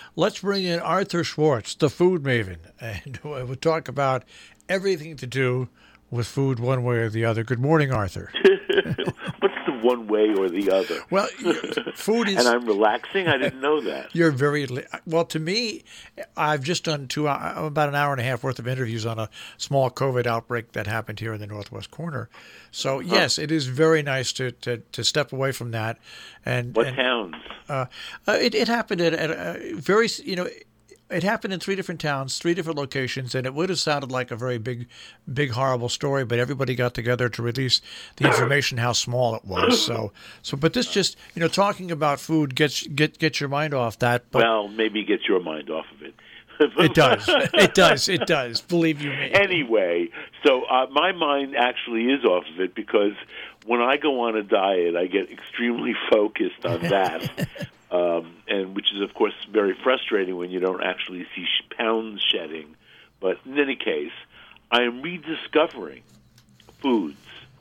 let's bring in Arthur Schwartz, the food maven, and we'll talk about everything to do with food one way or the other. Good morning, Arthur. What's the one way or the other? Well, food is... And I'm relaxing? I didn't know that. You're very... Well, to me, I've just done about an hour and a half worth of interviews on a small COVID outbreak that happened here in the Northwest Corner. So, yes, it is very nice to step away from that. What towns? It happened at a very... It happened in 3 different towns, 3 different locations, and it would have sounded like a very big, horrible story, but everybody got together to release the information how small it was. But this just, talking about food gets your mind off that. But well, maybe get your mind off of it. It does. It does. Believe you me. Anyway, so my mind actually is off of it because when I go on a diet, I get extremely focused on that. And which is, of course, very frustrating when you don't actually see pounds shedding. But in any case, I am rediscovering foods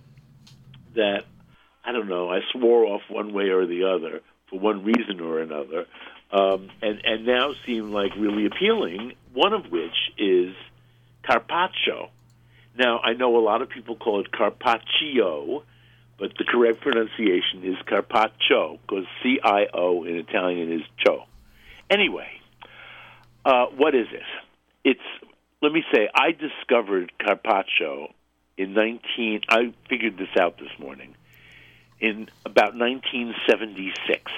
that, I don't know, I swore off one way or the other for one reason or another, and now seem like really appealing, one of which is carpaccio. Now, I know a lot of people call it carpaccio, but the correct pronunciation is carpaccio, because C-I-O in Italian is cho. Anyway, what is it? Let me say, I discovered carpaccio I figured this out this morning, in about 1976,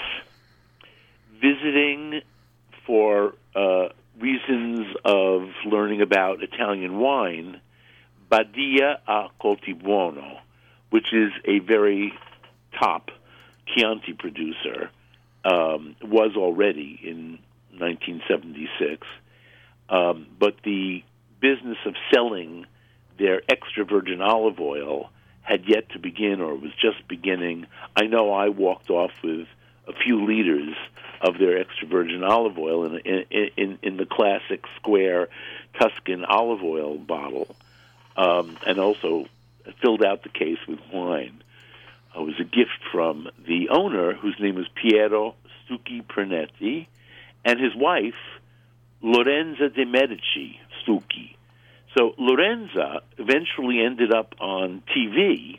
visiting for reasons of learning about Italian wine, Badia a Coltibuono, which is a very top Chianti producer, was already in 1976. But the business of selling their extra virgin olive oil had yet to begin, or was just beginning. I know I walked off with a few liters of their extra virgin olive oil in the classic square Tuscan olive oil bottle, and also filled out the case with wine. It was a gift from the owner, whose name was Piero Stucchi Pernetti, and his wife, Lorenza de' Medici Stucchi. So Lorenza eventually ended up on TV.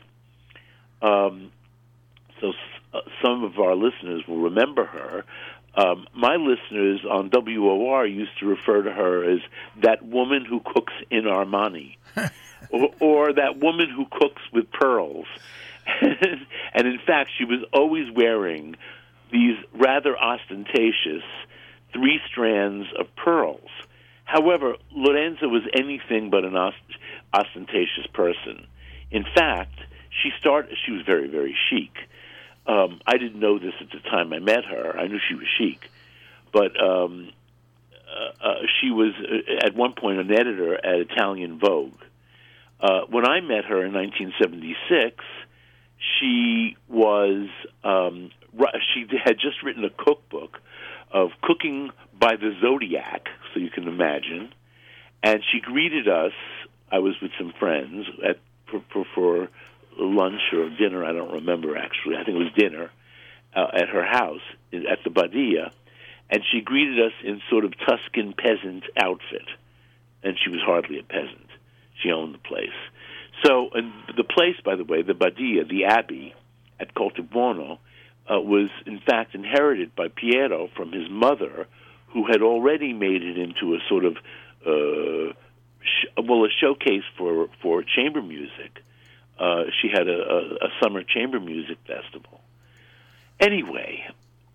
Some of our listeners will remember her. My listeners on WOR used to refer to her as that woman who cooks in Armani. or that woman who cooks with pearls. And in fact, she was always wearing these rather ostentatious 3 strands of pearls. However, Lorenza was anything but an ostentatious person. In fact, she was very, very chic. I didn't know this at the time I met her. I knew she was chic. But she was, at one point, an editor at Italian Vogue. When I met her in 1976, she had just written a cookbook of cooking by the Zodiac, so you can imagine, and she greeted us. I was with some friends for lunch or dinner. I don't remember, actually. I think it was dinner at her house at the Badia, and she greeted us in sort of Tuscan peasant outfit, and she was hardly a peasant. She owned the place. So, and the place, by the way, the Badia, the abbey at Coltibuono, was in fact inherited by Piero from his mother, who had already made it into a sort of, a showcase for chamber music. She had a summer chamber music festival. Anyway,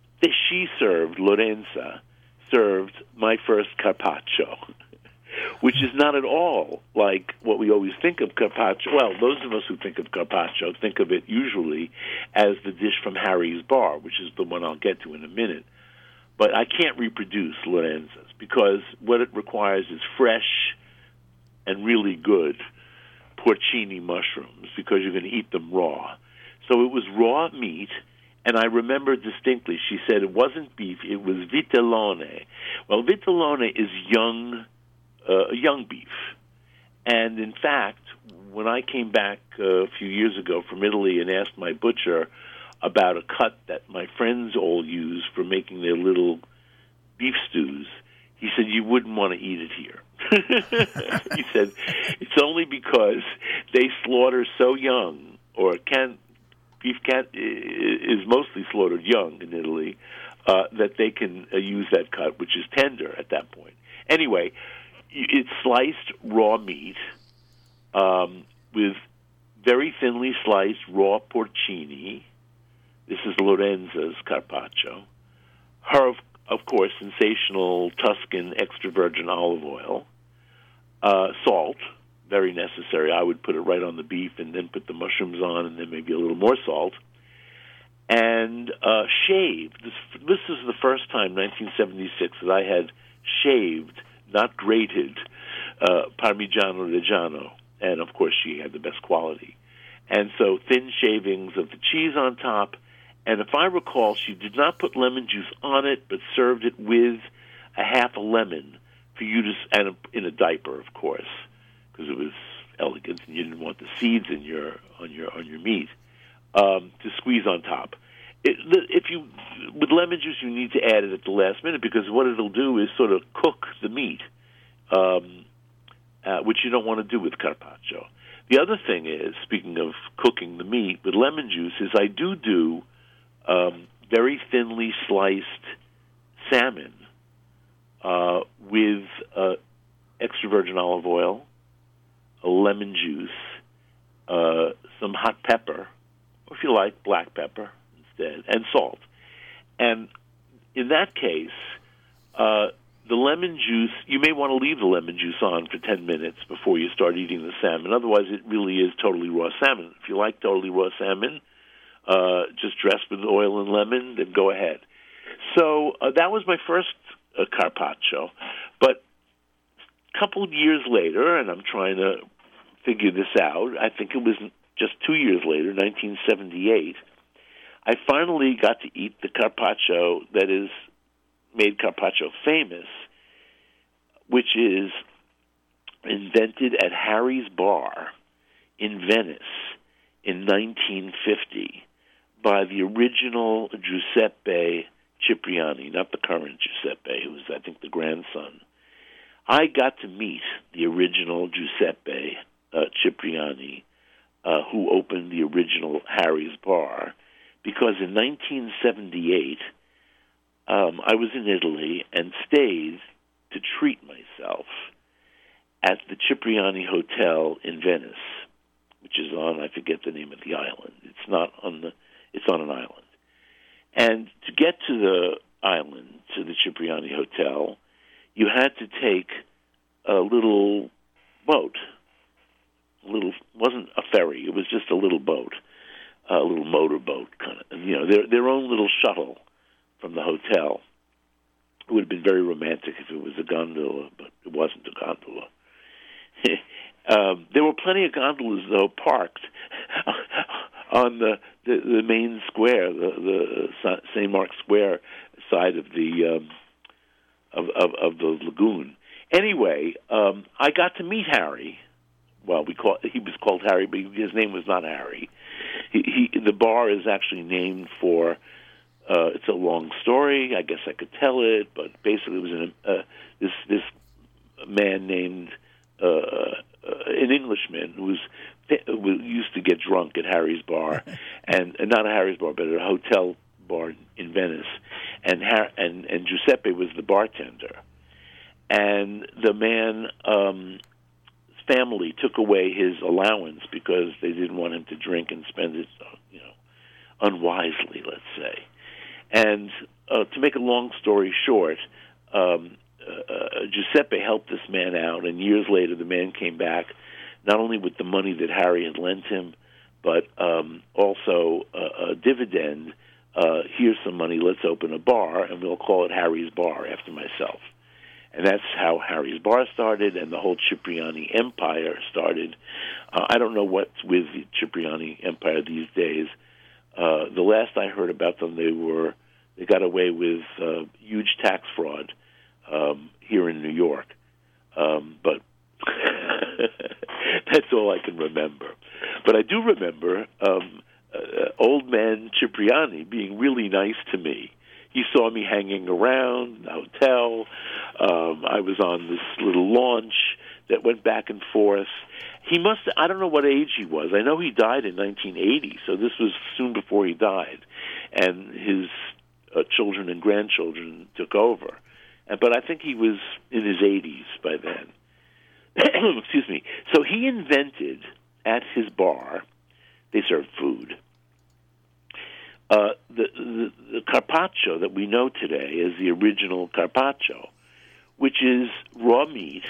Lorenza served my first carpaccio, which is not at all like what we always think of carpaccio. Well, those of us who think of carpaccio think of it usually as the dish from Harry's Bar, which is the one I'll get to in a minute. But I can't reproduce Lorenza's because what it requires is fresh and really good porcini mushrooms because you're going to eat them raw. So it was raw meat, and I remember distinctly she said it wasn't beef, it was vitellone. Well, vitellone is young beef. And in fact, when I came back a few years ago from Italy and asked my butcher about a cut that my friends all use for making their little beef stews, he said you wouldn't want to eat it here. He said it's only because they slaughter so young, or beef is mostly slaughtered young in Italy, that they can use that cut, which is tender at that point. Anyway, it's sliced raw meat with very thinly sliced raw porcini. This is Lorenza's carpaccio. Her, of course, sensational Tuscan extra virgin olive oil. Salt, very necessary. I would put it right on the beef and then put the mushrooms on and then maybe a little more salt. And shaved. This is the first time, 1976, that I had shaved, not grated, Parmigiano Reggiano. And, of course, she had the best quality. And so thin shavings of the cheese on top. And if I recall, she did not put lemon juice on it, but served it with a half a lemon for you to, and in a diaper, of course, because it was elegant and you didn't want the seeds in on your meat, to squeeze on top. With lemon juice, you need to add it at the last minute, because what it'll do is sort of cook the meat, which you don't want to do with carpaccio. The other thing is, speaking of cooking the meat with lemon juice, is I do very thinly sliced salmon with extra virgin olive oil, a lemon juice, some hot pepper, or if you like, black pepper instead, and salt. And in that case, the lemon juice, you may want to leave the lemon juice on for 10 minutes before you start eating the salmon. Otherwise, it really is totally raw salmon. If you like totally raw salmon, just dressed with oil and lemon, then go ahead. So that was my first carpaccio. But a couple of years later, and I'm trying to figure this out, I think it was just 2 years later, 1978, I finally got to eat the carpaccio that is made carpaccio famous, which is invented at Harry's Bar in Venice in 1950 by the original Giuseppe Cipriani, not the current Giuseppe, who was, I think, the grandson. I got to meet the original Giuseppe Cipriani, who opened the original Harry's Bar, because in 1978, I was in Italy and stayed to treat myself at the Cipriani Hotel in Venice, which is on, I forget the name of the island. It's on an island. And to get to the island, to the Cipriani Hotel, you had to take a little boat. Wasn't a ferry, it was just a little boat, a little motorboat kind of, their own little shuttle from the hotel. It would have been very romantic if it was a gondola, but it wasn't a gondola. There were plenty of gondolas, though, parked on the main square, the St. Mark's Square side of the lagoon. Anyway, I got to meet Harry. Well, he was called Harry, but his name was not Harry. The bar is actually named for. It's a long story. I guess I could tell it, but basically it was this man named an Englishman who used to get drunk at Harry's Bar, and not a Harry's Bar, but a hotel bar in Venice, and Giuseppe was the bartender, and the man's family took away his allowance because they didn't want him to drink and spend it, unwisely, let's say. And to make a long story short, Giuseppe helped this man out, and years later the man came back, not only with the money that Harry had lent him, but also a dividend. Here's some money, let's open a bar, and we'll call it Harry's Bar after myself. And that's how Harry's Bar started, and the whole Cipriani Empire started. I don't know what's with the Cipriani Empire these days. The last I heard about them, they got away with huge tax fraud here in New York. But that's all I can remember. But I do remember old man Cipriani being really nice to me. he saw me hanging around the hotel. I was on this little launch that went back and forth. I don't know what age he was. I know he died in 1980, so this was soon before he died. And his children and grandchildren took over. But I think he was in his 80s by then. Excuse me. So he invented, at his bar, they served food, the carpaccio that we know today as the original carpaccio, which is raw meat,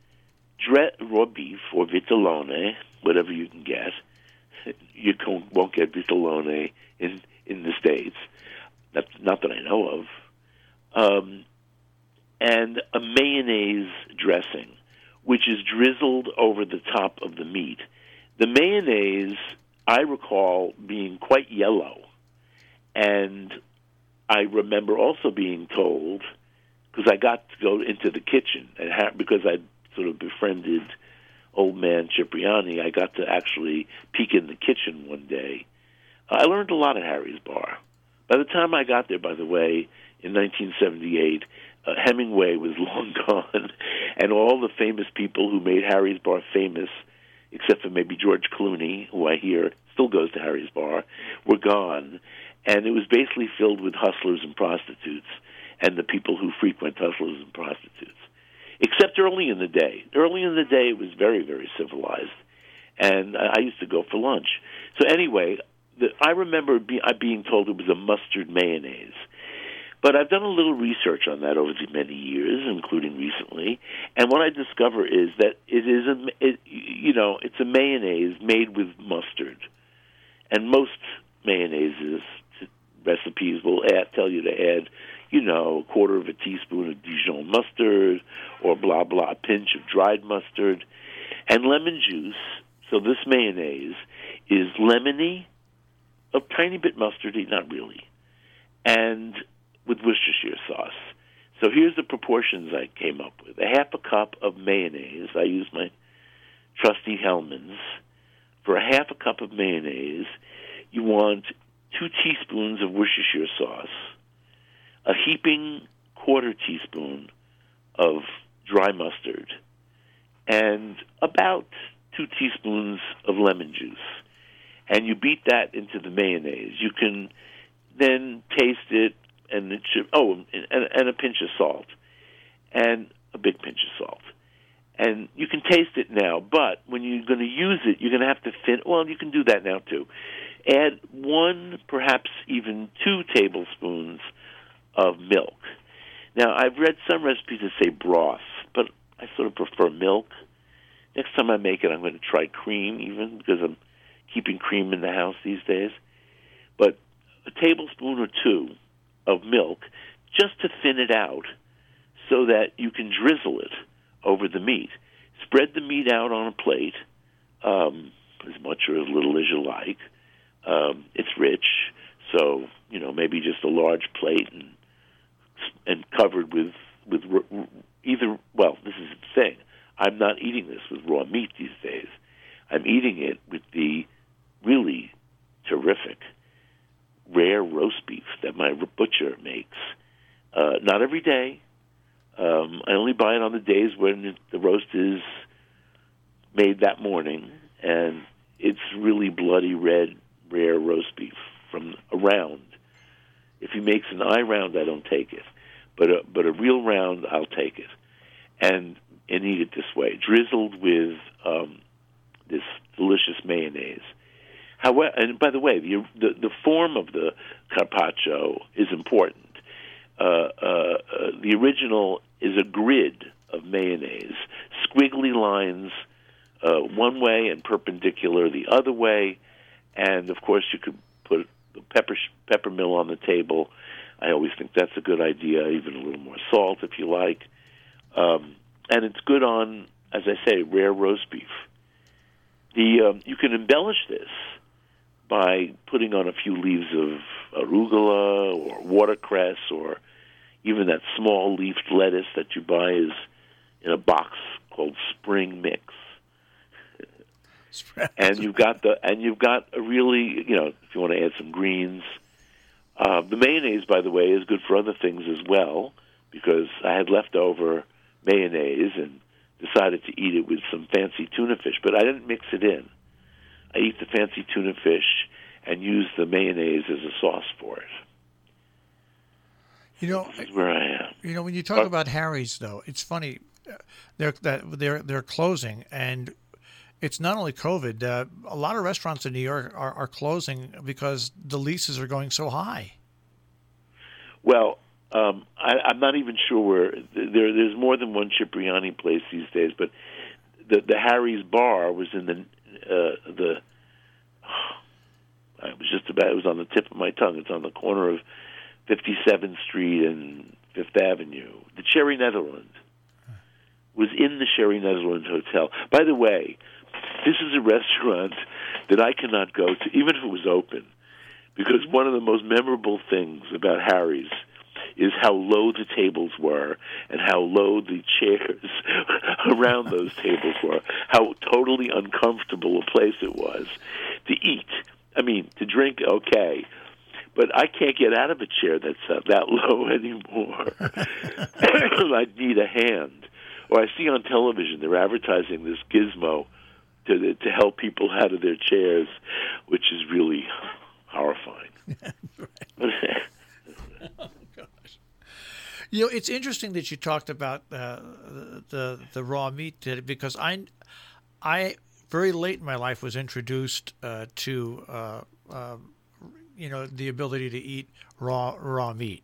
raw beef or vitellone, whatever you can get. You won't get vitellone in the States. That's not that I know of. And a mayonnaise dressing, which is drizzled over the top of the meat. The mayonnaise, I recall, being quite yellow. And I remember also being told, because I got to go into the kitchen, because I'd sort of befriended old man Cipriani, I got to actually peek in the kitchen one day. I learned a lot at Harry's Bar. By the time I got there, by the way, in 1978, Hemingway was long gone, and all the famous people who made Harry's Bar famous, except for maybe George Clooney, who I hear still goes to Harry's Bar, were gone. And it was basically filled with hustlers and prostitutes and the people who frequent hustlers and prostitutes, except early in the day. Early in the day, it was very, very civilized, and I used to go for lunch. So anyway, I remember being told it was a mustard mayonnaise. But I've done a little research on that over the many years, including recently, and what I discover is that it's a mayonnaise made with mustard, and most mayonnaises recipes will tell you to add, a quarter of a teaspoon of Dijon mustard or blah blah, a pinch of dried mustard, and lemon juice. So this mayonnaise is lemony, a tiny bit mustardy, not really, and with Worcestershire sauce. So here's the proportions I came up with. A half a cup of mayonnaise. I use my trusty Hellmann's. For a half a cup of mayonnaise, you want 2 teaspoons of Worcestershire sauce, a heaping quarter teaspoon of dry mustard, and about 2 teaspoons of lemon juice. And you beat that into the mayonnaise. You can then taste it, and it should, and a pinch of salt, and a big pinch of salt. And you can taste it now, but when you're going to use it, you're going to have to you can do that now too. Add 1, perhaps even 2 tablespoons of milk. Now, I've read some recipes that say broth, but I sort of prefer milk. Next time I make it, I'm going to try cream even, because I'm keeping cream in the house these days. But a tablespoon or 2 of milk, just to thin it out so that you can drizzle it over the meat. Spread the meat out on a plate, as much or as little as you like. It's rich, so maybe just a large plate and covered with either. Well, this is the thing. I'm not eating this with raw meat these days. I'm eating it with the really terrific rare roast beef that my butcher makes. Not every day. I only buy it on the days when the roast is made that morning, and it's really bloody red, rare roast beef from a round. If he makes an eye round, I don't take it, but a real round, I'll take it, and eat it this way, drizzled with this delicious mayonnaise. However, and by the way, the form of the carpaccio is important. The original is a grid of mayonnaise, squiggly lines one way and perpendicular the other way, and of course you could put the peppermill on the table. I always think that's a good idea, even a little more salt if you like. And it's good on, as I say, rare roast beef. You can embellish this by putting on a few leaves of arugula or watercress, or even that small leafed lettuce that you buy is in a box called Spring Mix. And you've got a really, if you want to add some greens, The mayonnaise, by the way, is good for other things as well, because I had leftover mayonnaise and decided to eat it with some fancy tuna fish, but I didn't mix it in. I eat the fancy tuna fish and use the mayonnaise as a sauce for it. You know, this is where I am. You know, when you talk about Harry's, though, it's funny. They're closing, and it's not only COVID. A lot of restaurants in New York are closing because the leases are going so high. Well, I'm not even sure where. There's more than one Cipriani place these days, but the Harry's bar was in the. It was on the tip of my tongue. It's on the corner of 57th Street and Fifth Avenue. The Cherry Netherland was in the Cherry Netherland Hotel. By the way, this is a restaurant that I cannot go to, even if it was open, because one of the most memorable things about Harry's is how low the tables were and how low the chairs around those tables were, how totally uncomfortable a place it was to eat. I mean, to drink, okay, but I can't get out of a chair that's that low anymore. I need a hand. Or I see on television they're advertising this gizmo to help people out of their chairs, which is really horrifying. Oh, gosh. You know, it's interesting that you talked about the raw meat, because I very late in my life was introduced to the ability to eat raw meat,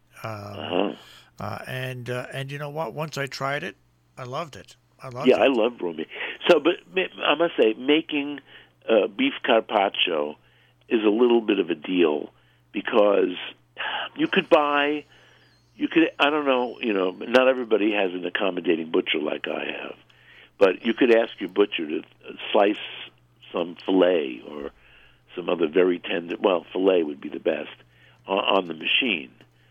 and you know what? Once I tried it, I loved it. I love raw meat. So, but I must say, making beef carpaccio is a little bit of a deal, because I don't know, not everybody has an accommodating butcher like I have, but you could ask your butcher to slice some filet or some other very tender, filet would be the best, on the machine.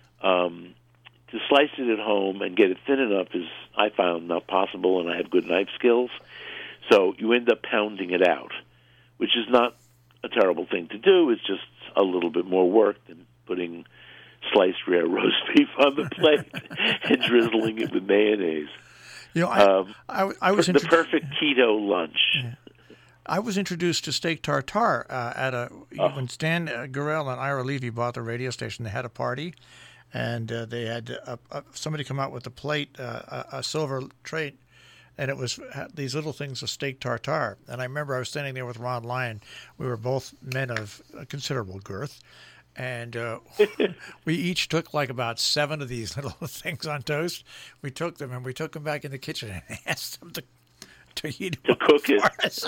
To slice it at home and get it thin enough is, I found, not possible, and I have good knife skills. So you end up pounding it out, which is not a terrible thing to do. It's just a little bit more work than putting sliced rare roast beef on the plate and drizzling it with mayonnaise. You know, I was the perfect keto lunch. Yeah. I was introduced to steak tartare when Stan Gurel and Ira Levy bought the radio station. They had a party, and they had somebody come out with a plate, a silver tray, and it was these little things of steak tartare. And I remember I was standing there with Ron Lyon. We were both men of considerable girth, and we each took like about 7 of these little things on toast. We took them back in the kitchen and asked them to cook it.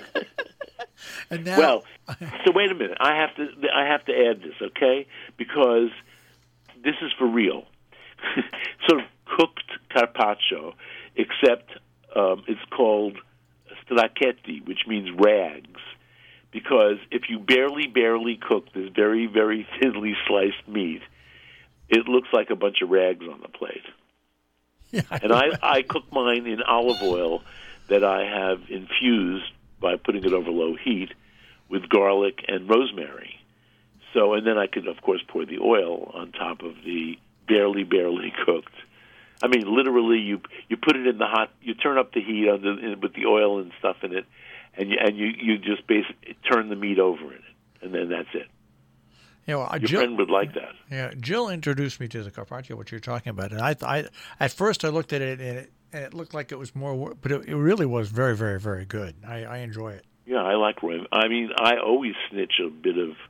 And now, well, so wait a minute. I have to add this, okay? Because this is for real. Sort of cooked carpaccio, except it's called stracchetti, which means rags. Because if you barely cook this very, very thinly sliced meat, it looks like a bunch of rags on the plate. Yeah, and I cook mine in olive oil that I have infused by putting it over low heat with garlic and rosemary. So, and then I could, of course, pour the oil on top of the barely cooked. I mean, literally, you put it in the hot, you turn up the heat with the oil and stuff in it, and you just basically turn the meat over in it, and then that's it. You know, Your friend would like that. Yeah, Jill introduced me to the carpaccio, what you're talking about, and I at first I looked at it and it looked like it was more work, but it really was very, very, very good. I enjoy it. Yeah, I like raw. I mean, I always snitch a bit of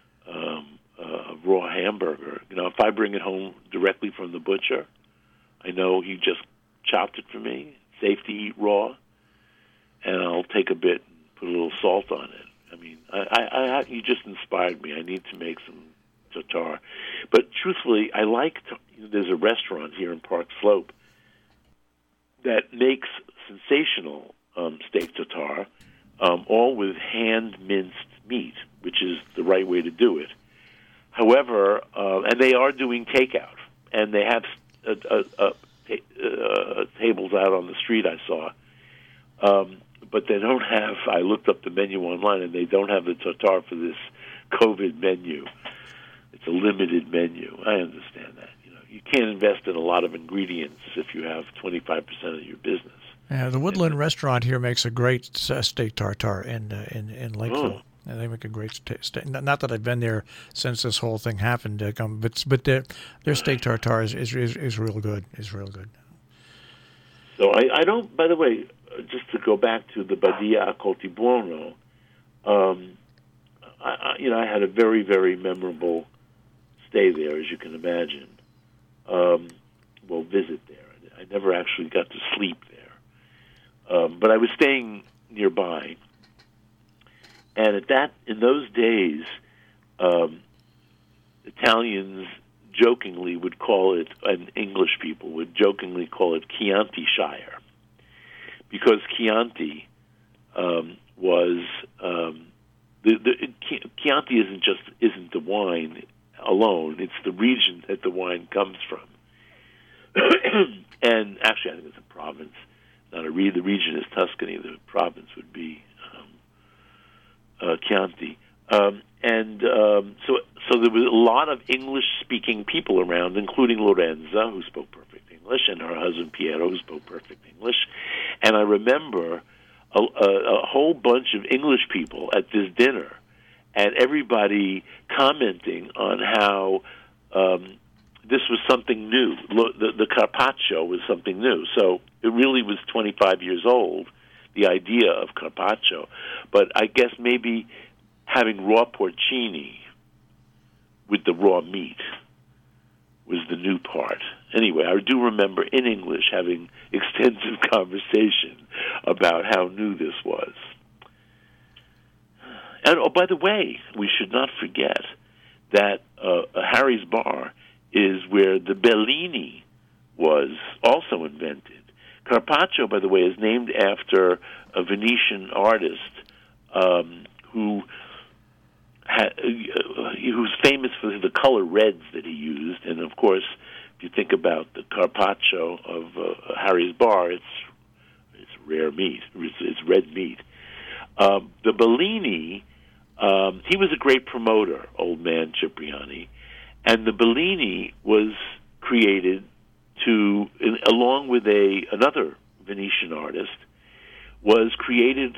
raw hamburger. If I bring it home directly from the butcher, I know he just chopped it for me, safe to eat raw, and I'll take a bit and put a little salt on it. I mean, you just inspired me. I need to make some tartare. But truthfully, there's a restaurant here in Park Slope that makes sensational steak tartare, all with hand-minced meat, which is the right way to do it. However, and they are doing takeout, and they have tables out on the street I saw. But they don't have, I looked up the menu online, and they don't have the tartare for this COVID menu. it's a limited menu. I understand that. You can't invest in a lot of ingredients if you have 25% of your business. Yeah, the Woodland Restaurant here makes a great steak tartare in Lakeville. Oh. And they make a great steak. Not that I've been there since this whole thing happened, but their steak tartare is real good. Is real good. So I don't. By the way, just to go back to the Badia a Coltibuono, I had a very, very memorable stay there, as you can imagine. Visit there. I never actually got to sleep there, but I was staying nearby. And in those days, Italians jokingly would call it, and English people would jokingly call it Chianti Shire, because Chianti was Chianti isn't the wine alone; it's the region that the wine comes from. And actually, I think it's a province, not a region. The region is Tuscany. The province would be Chianti. So there was a lot of English-speaking people around, including Lorenza, who spoke perfect English, and her husband Piero, who spoke perfect English. And I remember a whole bunch of English people at this dinner, and everybody commenting on how this was something new. The carpaccio was something new. So it really was 25 years old, the idea of carpaccio. But I guess maybe having raw porcini with the raw meat was the new part. Anyway, I do remember in English having extensive conversation about how new this was. And, by the way, we should not forget that Harry's Bar is where the Bellini was also invented. Carpaccio, by the way, is named after a Venetian artist who's famous for the color reds that he used. And, of course, if you think about the Carpaccio of Harry's Bar, it's rare meat. It's red meat. The Bellini, he was a great promoter, old man Cipriani. And the Bellini was created along with another Venetian artist, was created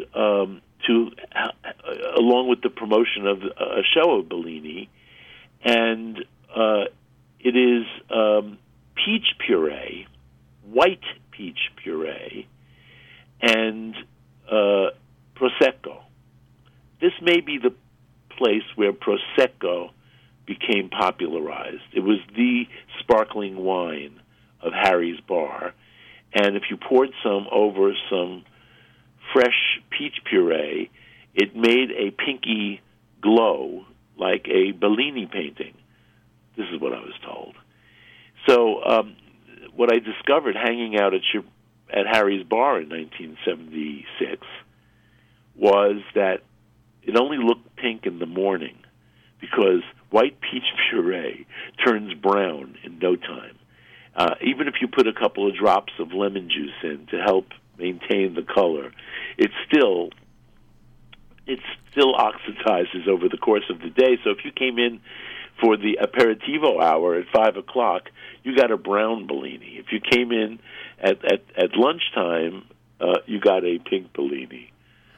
along with the promotion of a show of Bellini, and it is peach puree, white peach puree, and Prosecco. This may be the place where Prosecco became popularized. It was the sparkling wine of Harry's Bar, and if you poured some over some fresh peach puree, it made a pinky glow like a Bellini painting. This is what I was told. So what I discovered hanging out at Harry's Bar in 1976 was that it only looked pink in the morning because white peach puree turns brown in no time. Even if you put a couple of drops of lemon juice in to help maintain the color, it still oxidizes over the course of the day. So if you came in for the aperitivo hour at 5 o'clock, you got a brown Bellini. If you came in at lunchtime, you got a pink Bellini.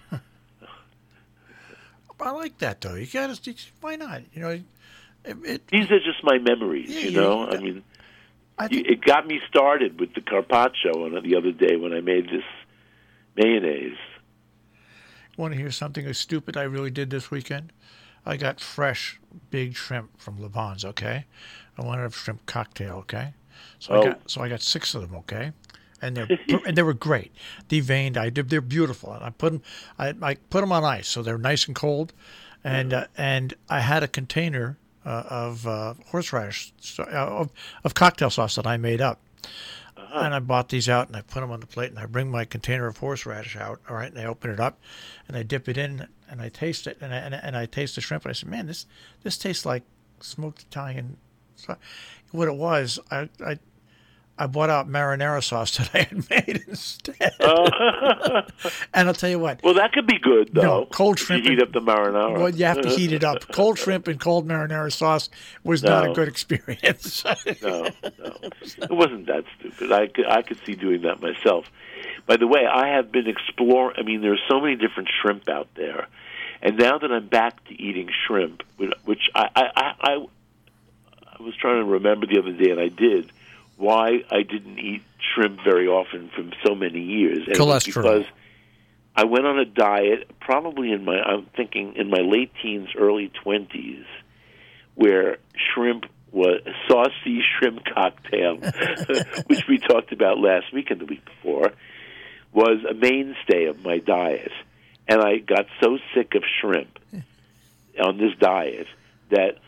I like that, though. You got to. Why not? You know, these are just my memories. Yeah, I mean, it got me started with the carpaccio on the other day when I made this mayonnaise. Want to hear something stupid I really did this weekend? I got fresh big shrimp from Le Bon's. Okay, I wanted a shrimp cocktail. Okay, so I got 6 of them. Okay. And they were great, deveined. They're beautiful, and I put them on ice, so they're nice and cold. And I had a container of horseradish of cocktail sauce that I made up, and I bought these out and I put them on the plate, and I bring my container of horseradish out. All right, and I open it up, and I dip it in, and I taste it, and I taste the shrimp, and I said, man, this tastes like smoked Italian. So what it was, I brought out marinara sauce that I had made instead. And I'll tell you what. Well, that could be good, though. No, cold shrimp. You heat up the marinara. Well, you have to heat it up. Cold shrimp and cold marinara sauce was not a good experience. No. It wasn't that stupid. I could see doing that myself. By the way, I have been exploring. I mean, there's so many different shrimp out there. And now that I'm back to eating shrimp, which I was trying to remember the other day, and I did, why I didn't eat shrimp very often for so many years. And cholesterol. It was because I went on a diet, probably I'm thinking in my late teens, early 20s, where shrimp was a saucy shrimp cocktail, which we talked about last week and the week before, was a mainstay of my diet. And I got so sick of shrimp on this diet that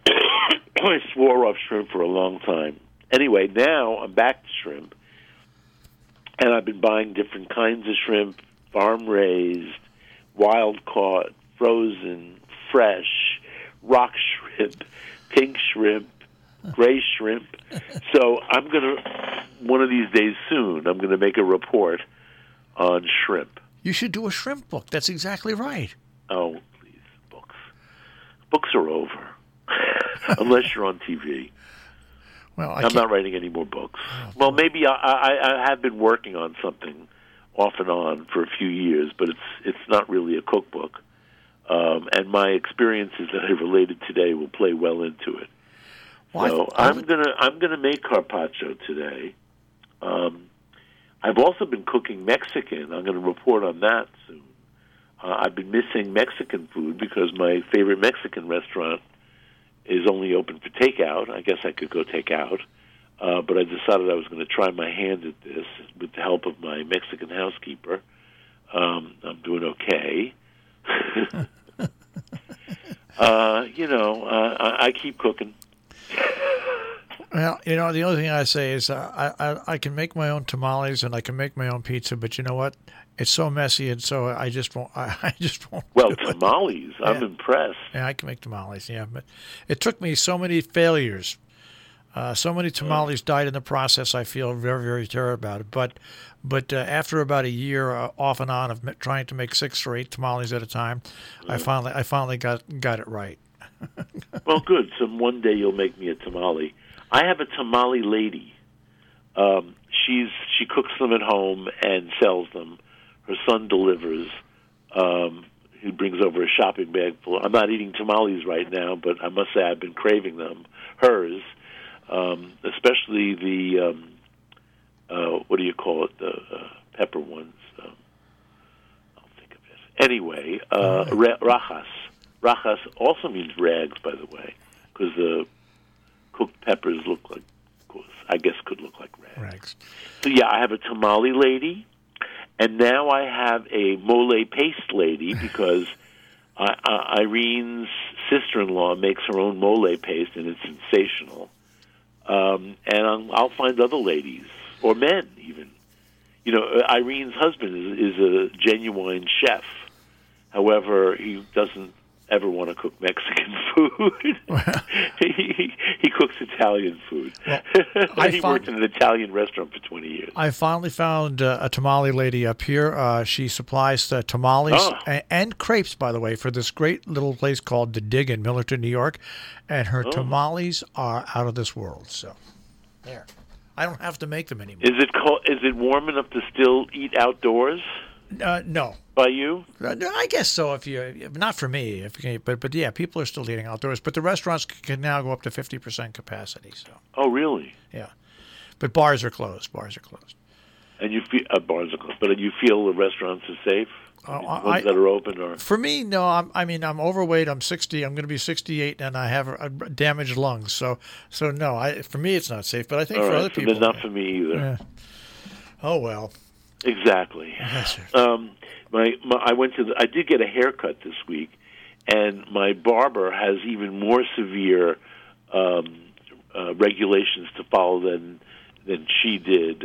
I swore off shrimp for a long time. Anyway, now I'm back to shrimp, and I've been buying different kinds of shrimp, farm-raised, wild-caught, frozen, fresh, rock shrimp, pink shrimp, gray shrimp. So I'm going to, one of these days soon, I'm going to make a report on shrimp. You should do a shrimp book. That's exactly right. Oh, please, books. Books are over, unless you're on TV. Well, I'm not writing any more books. Well, maybe I have been working on something off and on for a few years, but it's not really a cookbook. And my experiences that I related today will play well into it. Well, so I'm gonna make carpaccio today. I've also been cooking Mexican. I'm going to report on that soon. I've been missing Mexican food because my favorite Mexican restaurant is only open for takeout. I guess I could go take out. But I decided I was going to try my hand at this with the help of my Mexican housekeeper. I'm doing okay. I keep cooking. Well, the only thing I say is I can make my own tamales and I can make my own pizza, but you know what? It's so messy, and so I just won't. I just won't. Well, tamales, I'm impressed. Yeah, I can make tamales. Yeah, but it took me so many failures. So many tamales died in the process. I feel very, very terrible about it. But after about a year off and on of trying to make 6 or 8 tamales at a time, I finally got it right. Well, good. So one day you'll make me a tamale. I have a tamale lady. She cooks them at home and sells them. Her son delivers. He brings over a shopping bag full. I'm not eating tamales right now, but I must say I've been craving them. Hers, especially the what do you call it? The pepper ones. I'll think of it. Anyway, rajas. Rajas also means rags, by the way, because the cooked peppers look like, could look like rags. So yeah, I have a tamale lady, and now I have a mole paste lady because Irene's sister-in-law makes her own mole paste, and it's sensational. And I'll find other ladies or men even. Irene's husband is a genuine chef. However, he doesn't ever want to cook Mexican food. He cooks Italian food. Well, he worked in an Italian restaurant for 20 years. I finally found a tamale lady up here. She supplies tamales and crepes, by the way, for this great little place called The Dig in Millerton, New York. And her tamales are out of this world. So, there. I don't have to make them anymore. Is it warm enough to still eat outdoors? No. By you? I guess so. Not for me, but yeah, people are still eating outdoors. But the restaurants can now go up to 50% capacity. So. Oh, really? Yeah, but bars are closed. And you feel bars are closed, but you feel the restaurants are safe? Ones that are open, or for me, no. I'm overweight. I'm 60. I'm going to be 68, and I have damaged lungs. So no. For me, it's not safe. But I think for other people, not for me either. Yeah. Oh well. Exactly. Yes, sir. I did get a haircut this week, and my barber has even more severe regulations to follow than she did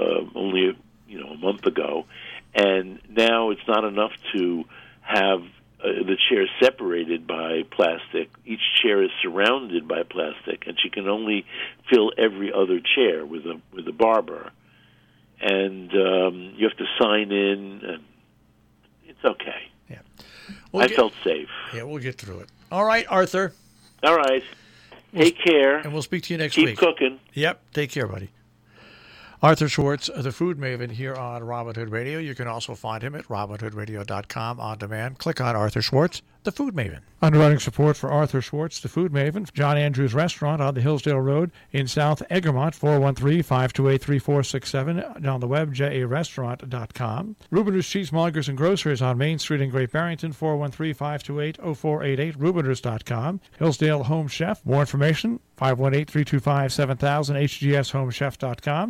only a month ago. And now it's not enough to have the chair is separated by plastic. Each chair is surrounded by plastic, and she can only fill every other chair with a barber. And you have to sign in, and it's okay. Yeah, I felt safe. Yeah, we'll get through it. All right, Arthur. All right. Take care. And we'll speak to you next week. Keep cooking. Yep. Take care, buddy. Arthur Schwartz, the Food Maven, here on Robin Hood Radio. You can also find him at robinhoodradio.com on demand. Click on Arthur Schwartz, the Food Maven. Underwriting support for Arthur Schwartz, the Food Maven, John Andrews Restaurant on the Hillsdale Road in South Egremont, 413-528-3467. And on the web, jarestaurant.com. Rubiners Cheesemongers and Grocers on Main Street in Great Barrington, 413-528-0488, rubiners.com. Hillsdale Home Chef. More information, 518-325-7000, hgshomechef.com.